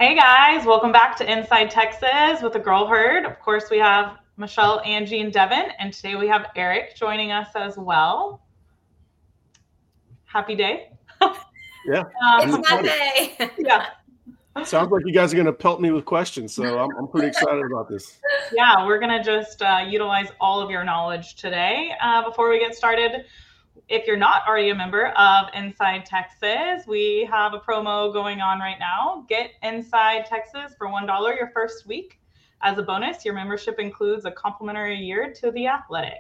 Hey guys, welcome back to Inside Texas with the Girl Herd. Of course, we have Michelle, Angie, and Devin, and today we have Eric joining us as well. Happy day. Yeah. It's Monday. Yeah. Sounds like you guys are going to pelt me with questions, so I'm pretty excited about this. Yeah, we're going to just utilize all of your knowledge today. Before we get started, if you're not already a member of Inside Texas, we have a promo going on right now. Get Inside Texas for $1 your first week. As a bonus, your membership includes a complimentary year to The Athletic.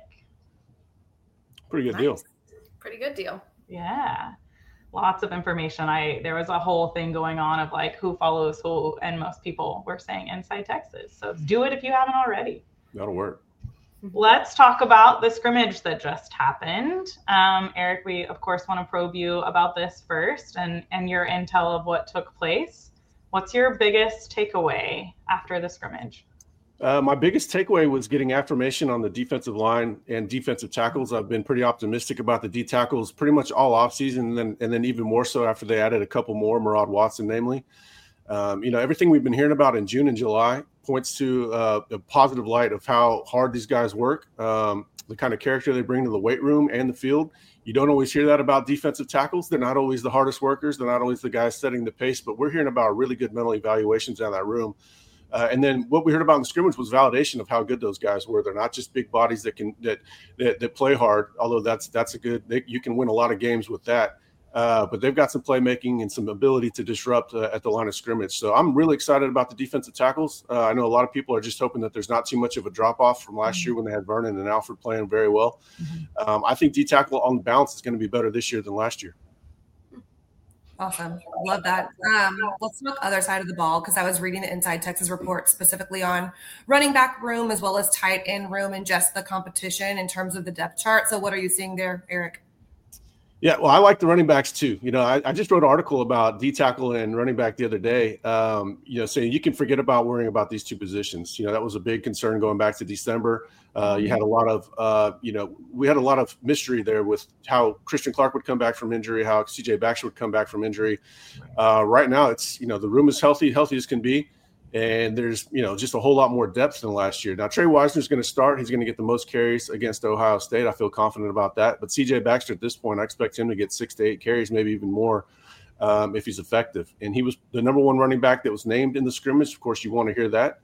Pretty good deal. Pretty good deal. Yeah. Lots of information. There was a whole thing going on of like who follows who, and most people were saying Inside Texas. So do it if you haven't already. That'll work. Let's talk about the scrimmage that just happened. Eric, we of course want to probe you about this first and your intel of what took place. What's your biggest takeaway after the scrimmage? My biggest takeaway was getting affirmation on the defensive line and defensive tackles. I've been pretty optimistic about the D tackles pretty much all offseason, and then even more so after they added a couple more, Murad Watson namely. Everything we've been hearing about in June and July points to a positive light of how hard these guys work, the kind of character they bring to the weight room and the field. You don't always hear that about defensive tackles. They're not always the hardest workers. They're not always the guys setting the pace, but we're hearing about really good mental evaluations out of that room. And then what we heard about in the scrimmage was validation of how good those guys were. They're not just big bodies that play hard, although that's a good. You can win a lot of games with that. But they've got some playmaking and some ability to disrupt at the line of scrimmage. So I'm really excited about the defensive tackles. I know a lot of people are just hoping that there's not too much of a drop-off from last year when they had Vernon and Alfred playing very well. I think D-tackle on balance is going to be better this year than last year. Awesome. Love that. Let's talk other side of the ball, because I was reading the Inside Texas report specifically on running back room as well as tight end room and just the competition in terms of the depth chart. So what are you seeing there, Eric? Yeah, well, I like the running backs too. I just wrote an article about D-tackle and running back the other day, saying you can forget about worrying about these two positions. That was a big concern going back to December. You had a lot of, we had a lot of mystery there with how Christian Clark would come back from injury, how CJ Baxter would come back from injury. Right now, it's, the room is healthy as can be. And there's, just a whole lot more depth than last year. Now, Trey Wisner's going to start. He's going to get the most carries against Ohio State. I feel confident about that. But CJ Baxter, at this point, I expect him to get 6 to 8 carries, maybe even more, if he's effective. And he was the number one running back that was named in the scrimmage. Of course, you want to hear that.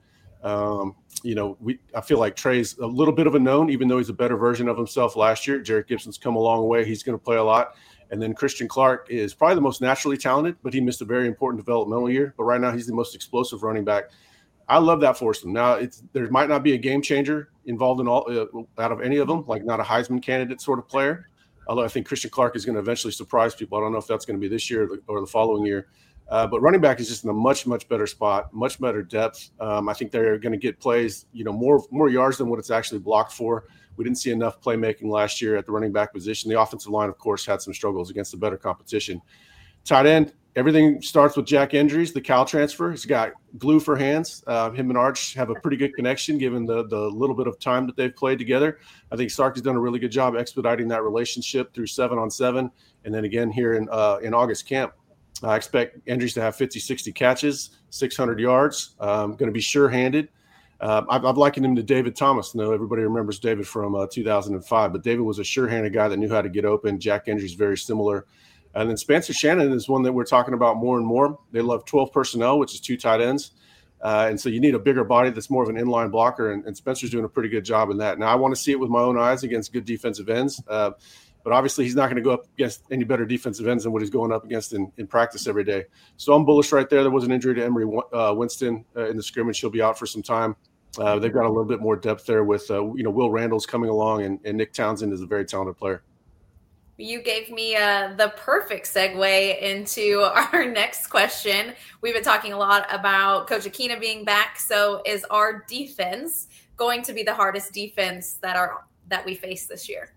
I feel like Trey's a little bit of a known, even though he's a better version of himself last year. Jarrett Gibson's come a long way. He's going to play a lot. And then Christian Clark is probably the most naturally talented, but he missed a very important developmental year. But right now he's the most explosive running back. I love that for them. Now, there might not be a game changer involved in all out of any of them, like not a Heisman candidate sort of player. Although I think Christian Clark is going to eventually surprise people. I don't know if that's going to be this year or the following year. But running back is just in a much, much better spot, much better depth. I think they're going to get plays, more yards than what it's actually blocked for. We didn't see enough playmaking last year at the running back position. The offensive line, of course, had some struggles against the better competition. Tight end, everything starts with Jack Endries, the Cal transfer. He's got glue for hands. Him and Arch have a pretty good connection given the little bit of time that they've played together. I think Stark has done a really good job expediting that relationship through 7-on-7. And then again here in August camp. I expect Endries to have 50, 60 catches, 600 yards. Going to be sure-handed. I've likened him to David Thomas. I know everybody remembers David from 2005, but David was a sure-handed guy that knew how to get open. Jack Endries very similar. And then Spencer Shannon is one that we're talking about more and more. They love 12 personnel, which is 2 tight ends. And so you need a bigger body that's more of an inline blocker, and Spencer's doing a pretty good job in that. Now, I want to see it with my own eyes against good defensive ends. But obviously he's not going to go up against any better defensive ends than what he's going up against in practice every day. So I'm bullish right there. There was an injury to Emery Winston in the scrimmage. She'll be out for some time. They've got a little bit more depth there with, Will Randall's coming along, and Nick Townsend is a very talented player. You gave me the perfect segue into our next question. We've been talking a lot about Coach Akina being back. So is our defense going to be the hardest defense that we face this year?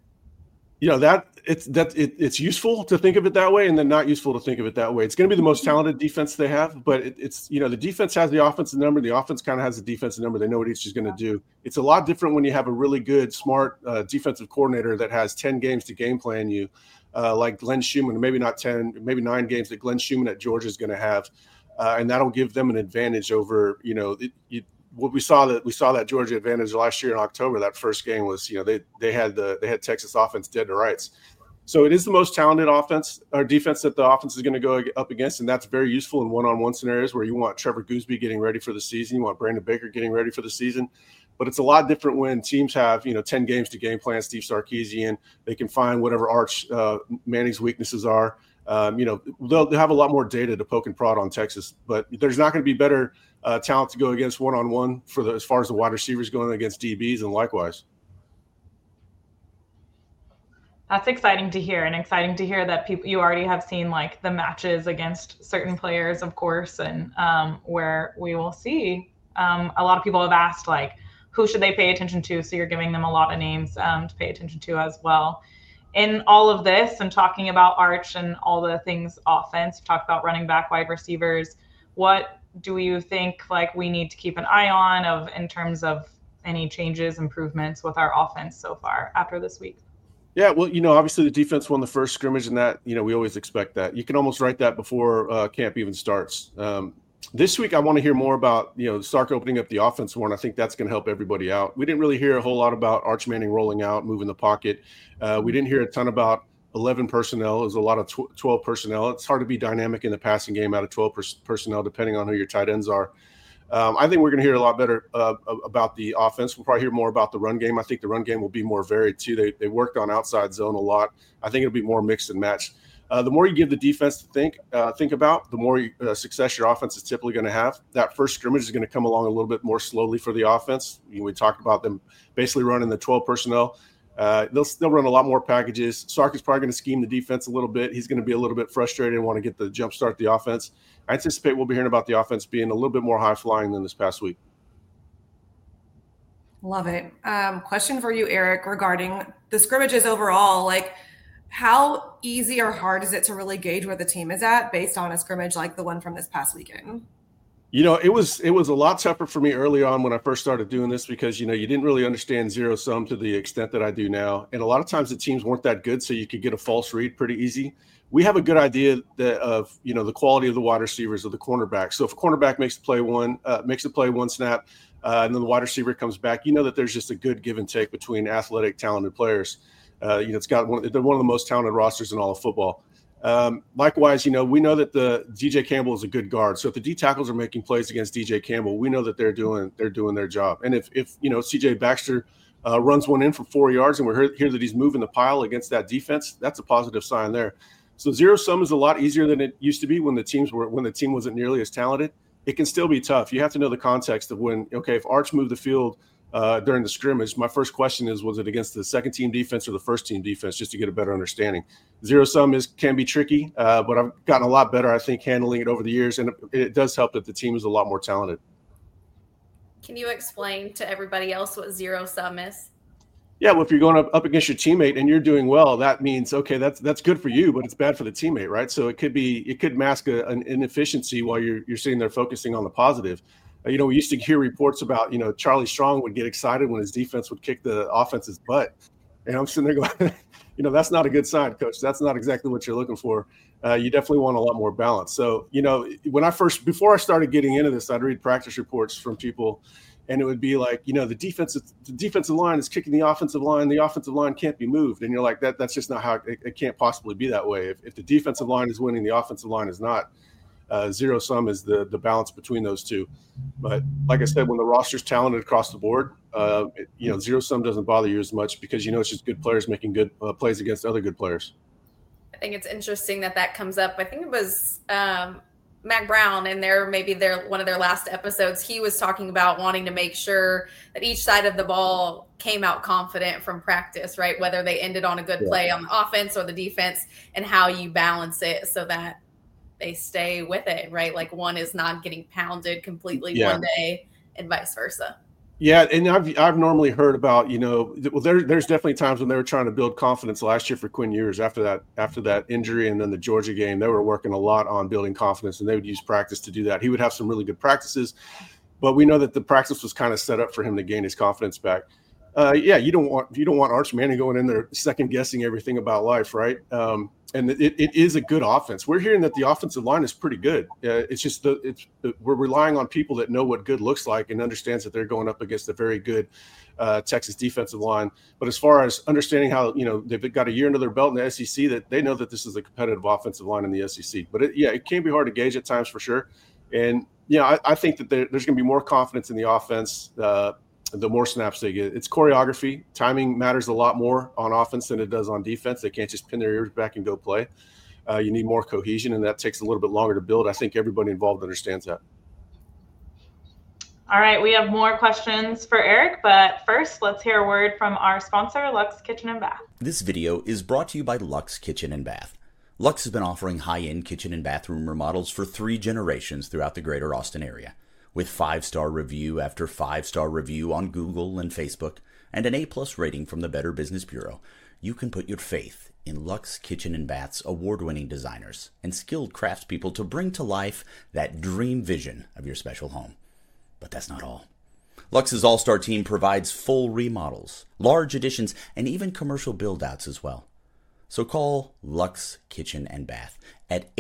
It's useful to think of it that way, and then not useful to think of it that way. It's going to be the most talented defense they have, but it's the defense has the offensive number. The offense kind of has the defensive number. They know what each is going to do. It's a lot different when you have a really good, smart defensive coordinator that has 10 games to game plan you, like Glenn Schumann, maybe not 10, maybe 9 games that Glenn Schumann at Georgia is going to have. and that'll give them an advantage over, what we saw that Georgia advantage last year in October. That first game was, they had Texas offense dead to rights. So it is the most talented offense or defense that the offense is going to go up against, and that's very useful in one-on-one scenarios where you want Trevor Goosby getting ready for the season, you want Brandon Baker getting ready for the season. But it's a lot different when teams have 10 games to game plan. Steve Sarkisian, they can find whatever Arch Manning's weaknesses are. They'll have a lot more data to poke and prod on Texas, but there's not going to be better talent to go against one-on-one as far as the wide receivers going against DBs and likewise. That's exciting to hear, and exciting to hear that you already have seen like the matches against certain players, of course, and where we will see. A lot of people have asked like, who should they pay attention to? So you're giving them a lot of names to pay attention to as well. In all of this and talking about Arch and all the things offense, talk about running back, wide receivers, what do you think like we need to keep an eye on in terms of any changes, improvements with our offense so far after this week? Yeah, well, obviously the defense won the first scrimmage, and that, we always expect that. You can almost write that before camp even starts. This week, I want to hear more about, Sark opening up the offense more, and I think that's going to help everybody out. We didn't really hear a whole lot about Arch Manning rolling out, moving the pocket. We didn't hear a ton about 11 personnel. It was a lot of 12 personnel. It's hard to be dynamic in the passing game out of 12 personnel, depending on who your tight ends are. I think we're going to hear a lot better about the offense. We'll probably hear more about the run game. I think the run game will be more varied, too. They worked on outside zone a lot. I think it'll be more mixed and matched. The more you give the defense to think about, the more success your offense is typically going to have. That first scrimmage is going to come along a little bit more slowly for the offense. We talked about them basically running the 12 personnel. They'll still run a lot more packages. Sark is probably going to scheme the defense a little bit. He's going to be a little bit frustrated and want to get the jump start the offense. I anticipate we'll be hearing about the offense being a little bit more high flying than this past week. Love it. Question for you, Eric, regarding the scrimmages overall. Like, how easy or hard is it to really gauge where the team is at based on a scrimmage like the one from this past weekend? It was a lot tougher for me early on when I first started doing this because, you didn't really understand zero sum to the extent that I do now. And a lot of times the teams weren't that good, so you could get a false read pretty easy. We have a good idea of the quality of the wide receivers, of the cornerback. So if a cornerback makes the play one snap, and then the wide receiver comes back, that there's just a good give and take between athletic, talented players. They're one of the most talented rosters in all of football. Likewise, we know that the DJ Campbell is a good guard. So if the D tackles are making plays against DJ Campbell, we know that they're doing their job. And if CJ Baxter runs one in for 4 yards and we hear that he's moving the pile against that defense, that's a positive sign there. So zero sum is a lot easier than it used to be when the team wasn't nearly as talented. It can still be tough. You have to know the context of if Arch moved the field during the scrimmage, my first question was it against the second team defense or the first team defense, just to get a better understanding. Zero sum can be tricky, but I've gotten a lot better, I think, handling it over the years, and it does help that the team is a lot more talented. Can you explain to everybody else what zero sum is? Yeah, well, if you're going up against your teammate and you're doing well, that means, okay, that's good for you, but it's bad for the teammate, right? So it could mask an inefficiency while you're sitting there focusing on the positive. We used to hear reports about, Charlie Strong would get excited when his defense would kick the offense's butt. And I'm sitting there going, that's not a good sign, coach. That's not exactly what you're looking for. You definitely want a lot more balance. So, before I started getting into this, I'd read practice reports from people, and it would be like, the defensive line is kicking the offensive line can't be moved. And you're like, that's just not how it can't possibly be that way. If the defensive line is winning, the offensive line is not. Zero sum is the balance between those two. But like I said, when the roster's talented across the board, zero sum doesn't bother you as much because it's just good players making good plays against other good players. I think it's interesting that comes up. I think it was Mac Brown in one of their last episodes. He was talking about wanting to make sure that each side of the ball came out confident from practice, right? Whether they ended on a good play on the offense or the defense, and how you balance it so that they stay with it, right? Like one is not getting pounded completely one day and vice versa. Yeah, and I've normally heard about, there's definitely times when they were trying to build confidence last year for Quinn Ewers after that injury and then the Georgia game. They were working a lot on building confidence, and they would use practice to do that. He would have some really good practices, but we know that the practice was kind of set up for him to gain his confidence back. Yeah, you don't want Arch Manning going in there second guessing everything about life, right? And it is a good offense. We're hearing that the offensive line is pretty good. It's just we're relying on people that know what good looks like and understands that they're going up against a very good Texas defensive line. But as far as understanding how, they've got a year under their belt in the SEC, that they know that this is a competitive offensive line in the SEC. But it can be hard to gauge at times for sure. And I think that there's going to be more confidence in the offense the more snaps they get. It's choreography. Timing matters a lot more on offense than it does on defense. They can't just pin their ears back and go play. You need more cohesion, and that takes a little bit longer to build. I think everybody involved understands that. All right, we have more questions for Eric, but first, let's hear a word from our sponsor, Lux Kitchen and Bath. This video is brought to you by Lux Kitchen and Bath. Lux has been offering high-end kitchen and bathroom remodels for 3 generations throughout the greater Austin area. With 5-star review after 5-star review on Google and Facebook, and an A+ rating from the Better Business Bureau, you can put your faith in Lux Kitchen and Bath's award-winning designers and skilled craftspeople to bring to life that dream vision of your special home. But that's not all. Lux's all-star team provides full remodels, large additions, and even commercial build-outs as well. So call Lux Kitchen and Bath at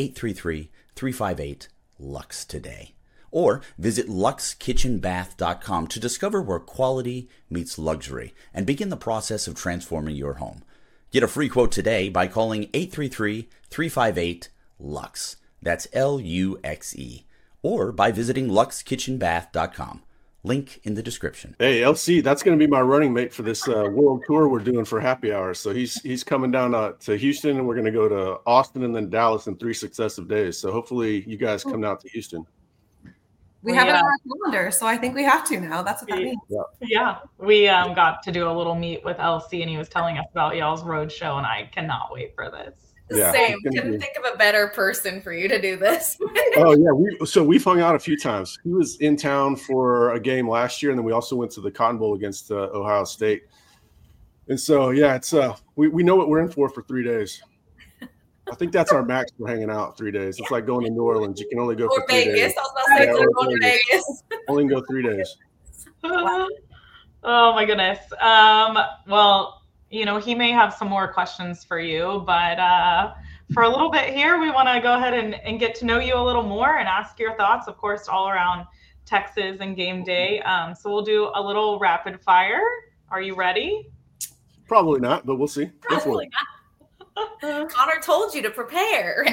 833-358-LUX today. Or visit luxkitchenbath.com to discover where quality meets luxury and begin the process of transforming your home. Get a free quote today by calling 833-358-LUX. That's LUXE. Or by visiting luxkitchenbath.com. Link in the description. Hey, LC, that's going to be my running mate for this world tour we're doing for Happy Hour. So he's coming down to Houston, and we're going to go to Austin and then Dallas in 3 successive days. So hopefully you guys come out to Houston. We have it on our calendar, so I think we have to now. That's what that means. Yeah. We got to do a little meet with LC, and he was telling us about y'all's road show, and I cannot wait for this. Yeah, Same. Couldn't think of a better person for you to do this. Oh, yeah. We've hung out a few times. He was in town for a game last year, and then we also went to the Cotton Bowl against Ohio State. And so, yeah, it's we know what we're in for 3 days. I think that's our max for hanging out 3 days. It's like going to New Orleans. You can only go for 3 days. Vegas. I was about to say, going to Vegas. Only go 3 days. Oh, my goodness. Well, he may have some more questions for you, but for a little bit here, we want to go ahead and get to know you a little more and ask your thoughts, of course, all around Texas and game day. So we'll do a little rapid fire. Are you ready? Probably not, but we'll see. Probably not. Connor told you to prepare.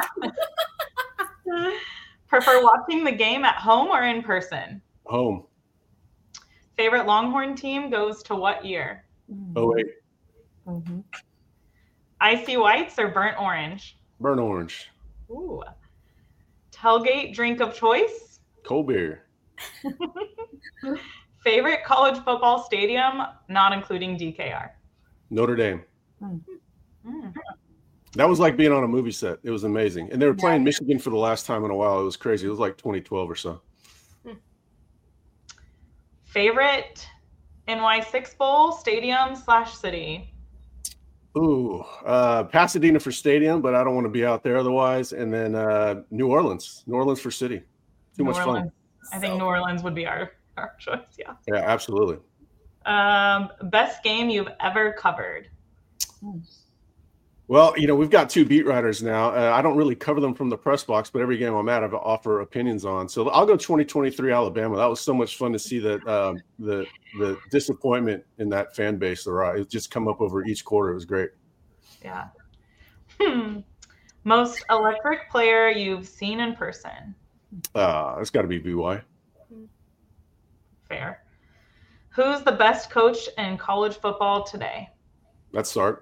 Prefer watching the game at home or in person? Home. Favorite Longhorn team goes to what year? 08. Mm-hmm. Icy whites or burnt orange? Burnt orange. Ooh. Tailgate drink of choice? Cold beer. Favorite college football stadium, not including DKR? Notre Dame. That was like being on a movie set. It was amazing. And they were playing Michigan for the last time in a while. It was crazy. It was like 2012 or so. Favorite NY6 Bowl stadium / city? Ooh, Pasadena for stadium, but I don't want to be out there otherwise. And then New Orleans for city. Too much fun. I think New Orleans would be our choice. Yeah. Yeah, absolutely. Best game you've ever covered? Well, we've got 2 beat writers now. I don't really cover them from the press box, but every game I'm at, I offer opinions on. So I'll go 2023 Alabama. That was so much fun to see that the disappointment in that fan base. It just come up over each quarter. It was great. Yeah. Most electric player you've seen in person? It's got to be BY. Fair. Who's the best coach in college football today? That's Sark.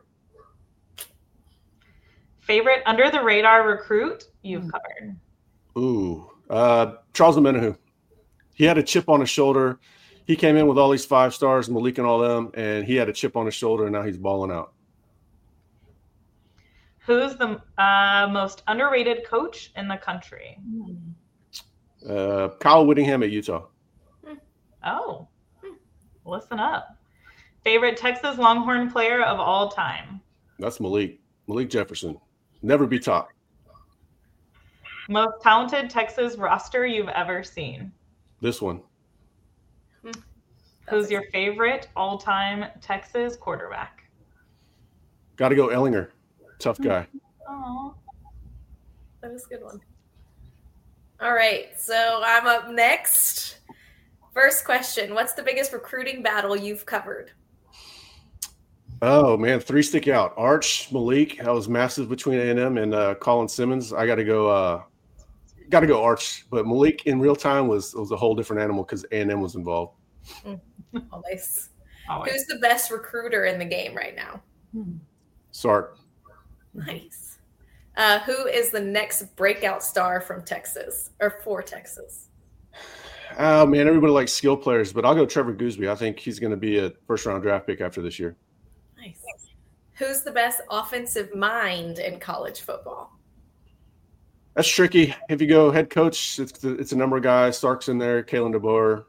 Favorite under the radar recruit you've covered? Ooh, Charles Omenihu. He had a chip on his shoulder. He came in with all these 5 stars, Malik and all them, and he had a chip on his shoulder, and now he's balling out. Who's the most underrated coach in the country? Kyle Whittingham at Utah. Oh, listen up. Favorite Texas Longhorn player of all time? That's Malik Jefferson. Never be taught. Most talented Texas roster you've ever seen? This one. Who's your favorite all-time Texas quarterback? Got to go Ellinger. Tough guy. Oh, That was a good one. All right, so I'm up next. First question: what's the biggest recruiting battle you've covered? Oh man, 3 stick out. Arch, Malik. That was massive between A&M and Colin Simmons. I got to go Arch, but Malik in real time was a whole different animal because A&M was involved. Always. always. Who's the best recruiter in the game right now? Sark. Nice. Who is the next breakout star from Texas or for Texas? Oh man, everybody likes skill players, but I'll go Trevor Gooseby. I think he's going to be a first-round draft pick after this year. Nice. Who's the best offensive mind in college football? That's tricky. If you go head coach, it's a number of guys. Sark's in there, Kalen DeBoer.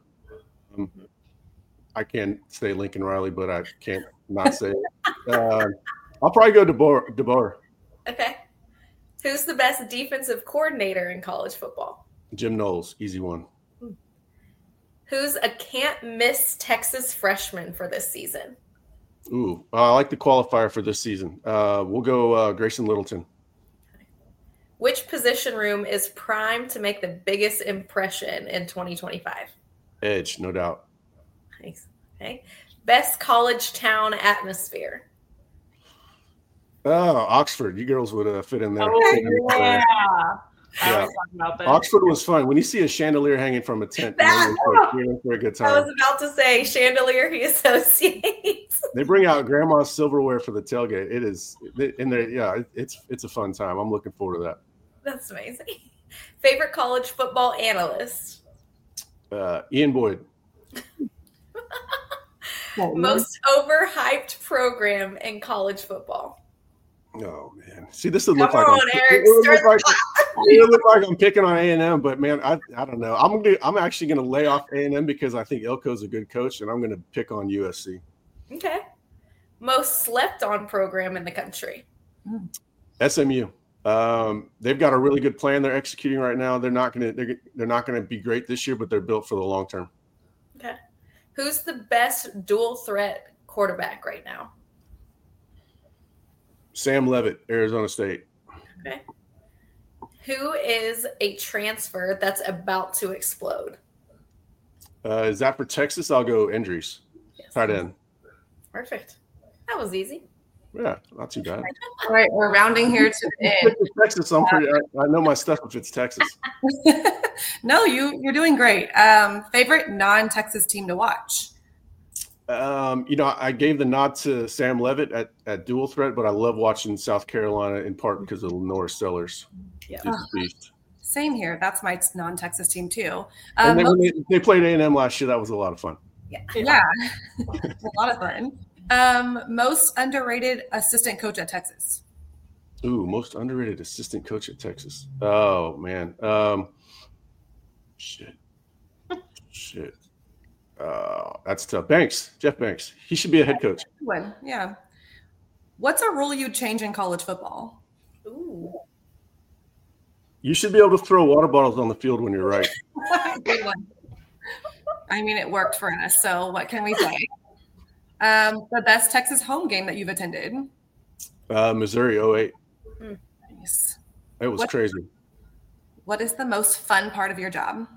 I can't say Lincoln Riley, but I can't not say it. I'll probably go DeBoer. Okay. Who's the best defensive coordinator in college football? Jim Knowles, easy one. Who's a can't-miss Texas freshman for this season? Ooh, I like the qualifier for this season. We'll go Grayson Littleton. Which position room is primed to make the biggest impression in 2025? Edge, no doubt. Nice. Okay. Best college town atmosphere? Oh, Oxford. You girls would fit in there. Oh, yeah. I Yeah. always talk about that. Oxford was fun. When you see a chandelier hanging from a tent, you're in for a good I was time. about to say chandelier he associates. They bring out grandma's silverware for the tailgate. It is in there. Yeah, it's a fun time. I'm looking forward to that. That's amazing. Favorite college football analyst? Ian Boyd. Most overhyped program in college football? Oh man, see, this would Come look like on, Eric. it would look like I'm picking on A&M, but man, I don't know. I'm actually gonna lay off A&M because I think Elko's a good coach, and I'm gonna pick on USC. Okay. Most slept on program in the country? SMU. They've got a really good plan they're executing right now. They're not gonna be great this year, but they're built for the long term. Okay. Who's the best dual threat quarterback right now? Sam Levitt, Arizona State. Okay. Who is a transfer that's about to explode? Is that for Texas? I'll go Endries. Yes. Tight end. Perfect. That was easy. Yeah, not too bad. All right, we're rounding here to the end. If it's Texas, I know my stuff if it's Texas. No, you're doing great. Favorite non-Texas team to watch? I gave the nod to Sam Levitt at dual threat, but I love watching South Carolina in part because of Lenore Sellers. Yeah. He's a beast. Same here. That's my non-Texas team too. And when they played A&M last year. That was a lot of fun. Yeah. A lot of fun. Most underrated assistant coach at Texas? Ooh, most underrated assistant coach at Texas. Oh man. Shit. That's tough. Jeff Banks. He should be a head coach. Good one. Yeah. What's a rule you'd change in college football? Ooh. You should be able to throw water bottles on the field when you're right. Good one. I mean, it worked for us, so what can we say? The best Texas home game that you've attended? Missouri 08. Nice. It was crazy. What is the most fun part of your job?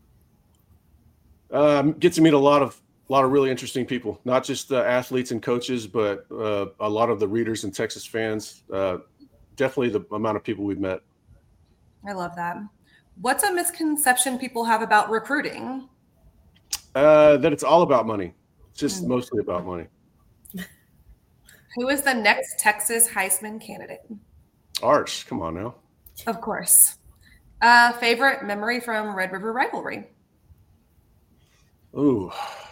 Get to meet a lot of really interesting people, not just athletes and coaches, but a lot of the readers and Texas fans. Definitely the amount of people we've met. I love that. What's a misconception people have about recruiting? That it's all about money. It's just mostly about money. Who is the next Texas Heisman candidate? Arch, come on now. Of course. Favorite memory from Red River Rivalry? Ooh,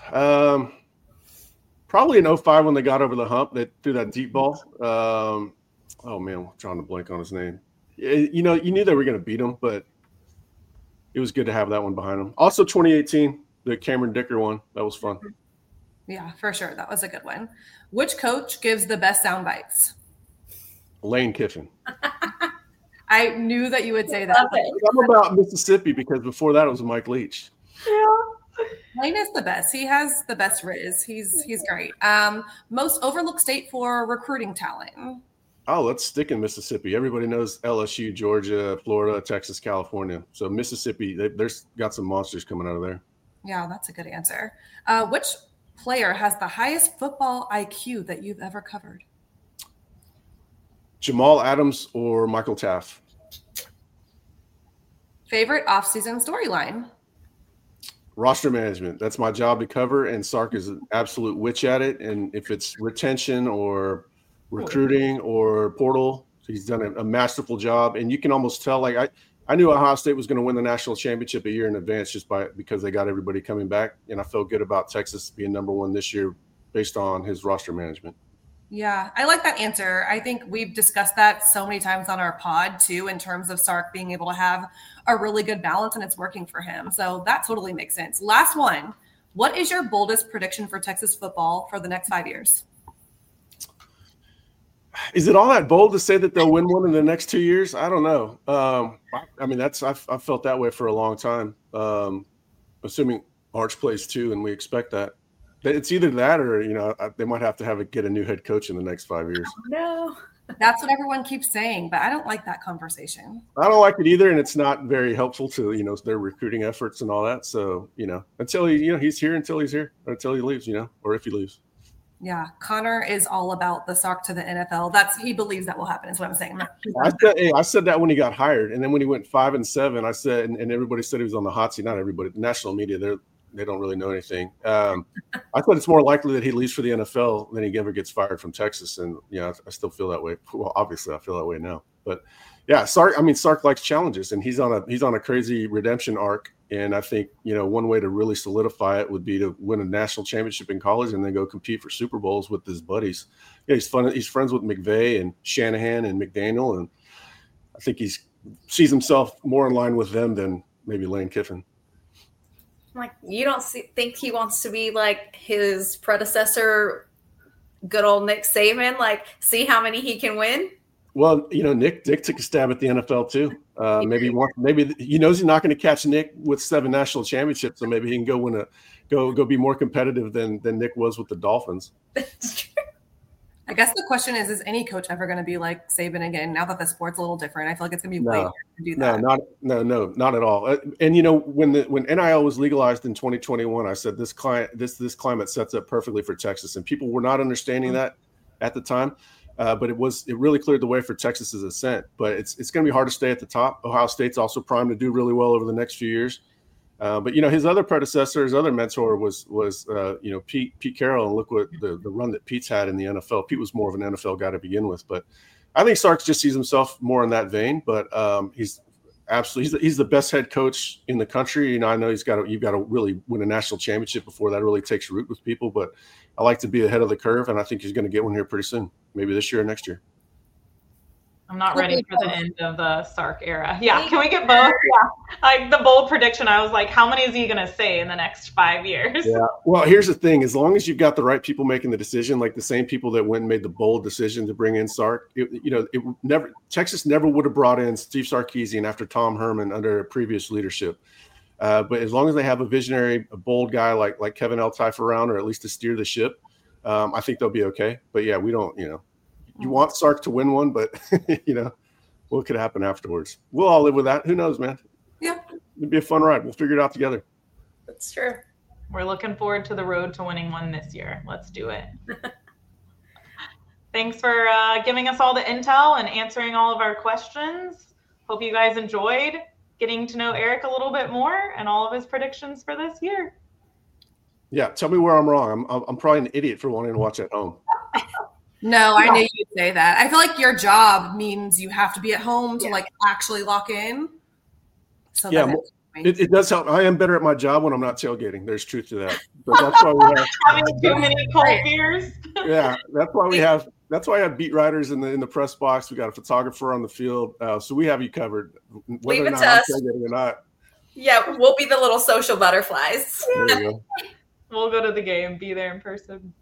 probably in 05 when they got over the hump. They threw that deep ball. Oh man, I'm trying to blank on his name. You knew they were going to beat them, but it was good to have that one behind them. Also, 2018, the Cameron Dicker one. That was fun. Yeah, for sure. That was a good one. Which coach gives the best sound bites? Lane Kiffin. I knew that you would say that. Love it. I'm about Mississippi because before that it was Mike Leach. Yeah. Lane is the best. He has the best riz. He's great. Most overlooked state for recruiting talent. Oh, let's stick in Mississippi. Everybody knows LSU, Georgia, Florida, Texas, California. So Mississippi, there's got some monsters coming out of there. Yeah, that's a good answer. Which player has the highest football IQ that you've ever covered? Jamal Adams or Michael Taft? Favorite offseason storyline? Roster management. That's my job to cover, and Sark is an absolute witch at it. And if it's retention or recruiting or portal, he's done a masterful job. And you can almost tell, like I knew Ohio State was going to win the national championship a year in advance just because they got everybody coming back. And I felt good about Texas being number one this year based on his roster management. Yeah, I like that answer. I think we've discussed that so many times on our pod too, in terms of Sark being able to have a really good balance, and it's working for him. So that totally makes sense. Last one. What is your boldest prediction for Texas football for the next 5 years? Is it all that bold to say that they'll win one in the next 2 years? I don't know. I mean, I've felt that way for a long time. Assuming Arch plays too, and we expect that. It's either that or, they might have to get a new head coach in the next 5 years. No. That's what everyone keeps saying, but I don't like that conversation. I don't like it either, and it's not very helpful to, their recruiting efforts and all that. So, until he's here until he's here, or until he leaves, or if he leaves. Yeah, Connor is all about the Sark to the NFL. He believes that will happen, is what I'm saying. I said that when he got hired, and then when he went 5-7, I said, and everybody said he was on the hot seat. Not everybody, the national media, they don't really know anything. I thought it's more likely that he leaves for the NFL than he ever gets fired from Texas. And I still feel that way. Well, obviously I feel that way now, but yeah, Sark likes challenges, and he's on a crazy redemption arc. And I think, one way to really solidify it would be to win a national championship in college and then go compete for Super Bowls with his buddies. Yeah, he's fun. He's friends with McVay and Shanahan and McDaniel. And I think he sees himself more in line with them than maybe Lane Kiffin. Like, you don't think he wants to be like his predecessor, good old Nick Saban, like see how many he can win? Well, Nick took a stab at the NFL too. Maybe he knows he's not going to catch Nick with 7 national championships, so maybe he can go be more competitive than Nick was with the Dolphins. That's true. I guess the question is any coach ever going to be like Saban again? Now that the sport's a little different, I feel like it's going to be way harder to do that. No, not at all. And when NIL was legalized in 2021, I said this climate sets up perfectly for Texas, and people were not understanding that at the time. But it really cleared the way for Texas's ascent. But it's going to be hard to stay at the top. Ohio State's also primed to do really well over the next few years. But his other predecessor, his other mentor was Pete Carroll, and look what the run that Pete's had in the NFL. Pete was more of an NFL guy to begin with, but I think Sark just sees himself more in that vein. But he's the best head coach in the country. I know you've got to really win a national championship before that really takes root with people. But I like to be ahead of the curve, and I think he's going to get one here pretty soon, maybe this year or next year. I'm not ready for the end of the Sark era. Yeah, can we get both? Yeah, like the bold prediction. I was like, how many is he going to say in the next 5 years? Yeah. Well, here's the thing: as long as you've got the right people making the decision, like the same people that went and made the bold decision to bring in Sark, Texas never would have brought in Steve Sarkisian after Tom Herman under previous leadership. But as long as they have a visionary, a bold guy like Kevin Eltife around, or at least to steer the ship, I think they'll be okay. But yeah, we don't, you want Sark to win one, but what could happen afterwards? We'll all live with that. Who knows, man? Yeah. It'd be a fun ride. We'll figure it out together. That's true. We're looking forward to the road to winning one this year. Let's do it. Thanks for giving us all the intel and answering all of our questions. Hope you guys enjoyed getting to know Eric a little bit more and all of his predictions for this year. Yeah, tell me where I'm wrong. I'm probably an idiot for wanting to watch at home. No, I knew you'd say that. I feel like your job means you have to be at home to actually lock in. So yeah, it does help. I am better at my job when I'm not tailgating. There's truth to that. But that's why we have having too many cold beers. Yeah, that's why I have beat writers in the press box. We got a photographer on the field, so we have you covered. Whether or not I'm tailgating or not. Yeah, we'll be the little social butterflies. There you go. We'll go to the game, be there in person.